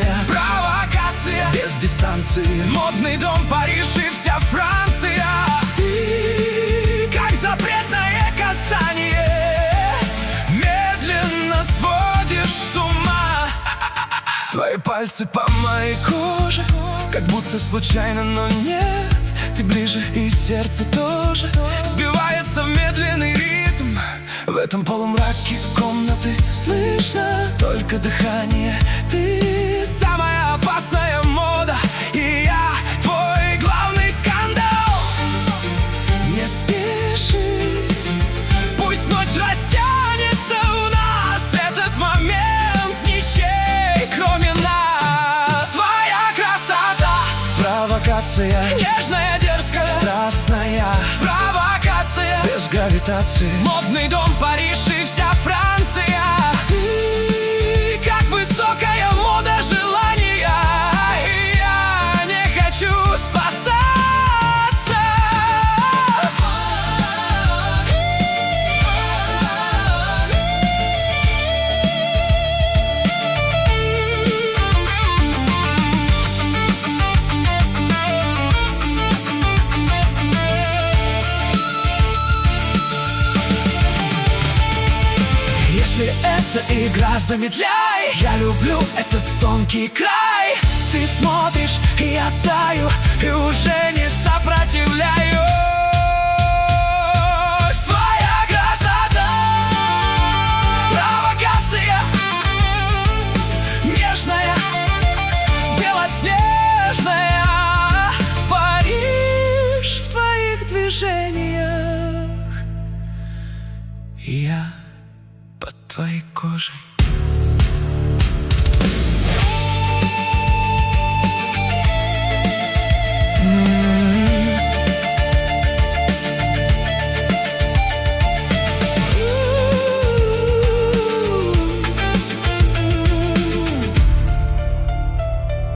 страстная провокация, без дистанции. Модный дом Париж и вся Франция. Ты как запретное касание, медленно сводишь с ума. Твои пальцы по моей коже, как будто случайно, но нет. Ты ближе, и сердце тоже сбивается в медленный ритм. В этом полумраке комнаты слышно только дыхание. Ты самая опасная мода, и я твой главный скандал. Не спеши, пусть ночь растянется у нас. Этот момент ничей, кроме нас. Твоя красота, провокация, нежная, дерзкая, страстная провокация, без гравитации. Модный дом Париж и вся Франция. Ты как высокая мода желания, и я не хочу спасаться. Если это игра, замедляй. Я люблю этот тонкий край. Ты смотришь, и я таю, и уже не сопротивляюсь. Твоя красота, провокация, нежная, белоснежная. Париж в твоих движениях, и я под твоей кожей.